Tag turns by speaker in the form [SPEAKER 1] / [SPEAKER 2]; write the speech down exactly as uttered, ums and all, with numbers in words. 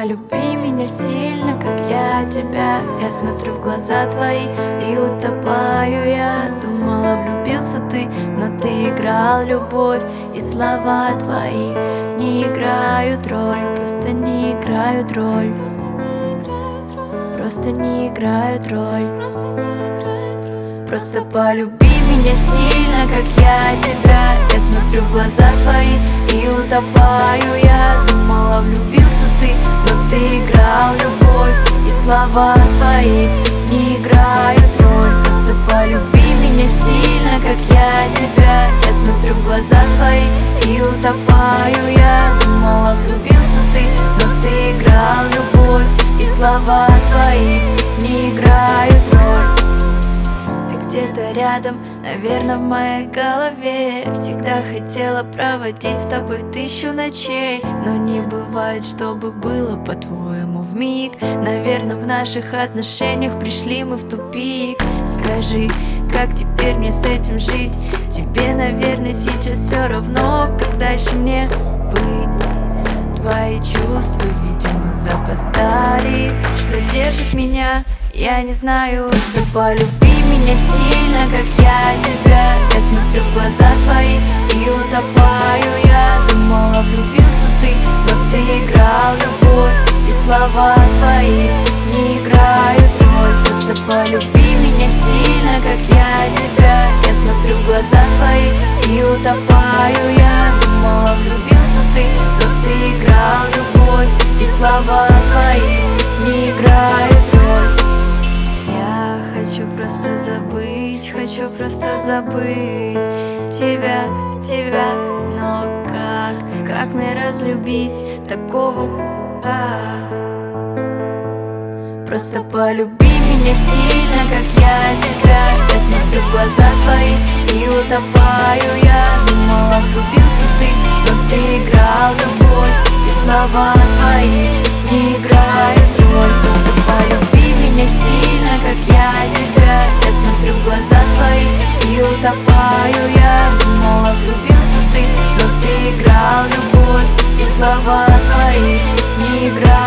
[SPEAKER 1] полюби меня сильно, как я тебя. Я смотрю в глаза твои и утопаю я. Думала, влюбился ты, но ты играл любовь. И слова твои не играют роль, просто не играют роль, просто не играют роль. Просто полюби меня сильно, как я тебя. Я смотрю в глаза твои и утопаю я. Думала, влюбился ты, но ты играл любовь. И слова твои не играют роль. Просто полюби меня сильно, как я тебя. Я смотрю в глаза твои и утопаю я. Думала, влюбился ты, но ты играл любовь. И слова твои не играют роль. Где-то рядом, наверное, в моей голове. Всегда хотела проводить с тобой тысячу ночей, но не бывает, чтобы было по-твоему вмиг. Наверное, в наших отношениях пришли мы в тупик. Скажи, как теперь мне с этим жить? Тебе, наверное, сейчас все равно, как дальше мне быть. Твои чувства, видимо, запоздали. Что держит меня, я не знаю. Что полюби меня сильно, как я тебя. Я смотрю в глаза твои и утопаю я. Думала, влюбился ты, но ты играл любовь. И слова твои не играют роль. Просто полюби меня сильно, как я тебя. Я смотрю в глаза твои и утопаю я. Думала, влюбился ты, но ты играл любовь. И слова твои не играют роль. Хочу просто забыть, хочу просто забыть тебя, тебя. Но как, как мне разлюбить такого? А-а-а. Просто полюби меня сильно, как я тебя. Я смотрю в глаза твои и утопаю я. Думала, влюбился ты, но ты играл любовь. И слова твои не играют роль. Просто полюби меня сильно, как я тебя. Я смотрю в глаза твои и утопаю я. Думала, влюбился ты, но ты играл любовь. И слова твои не играют.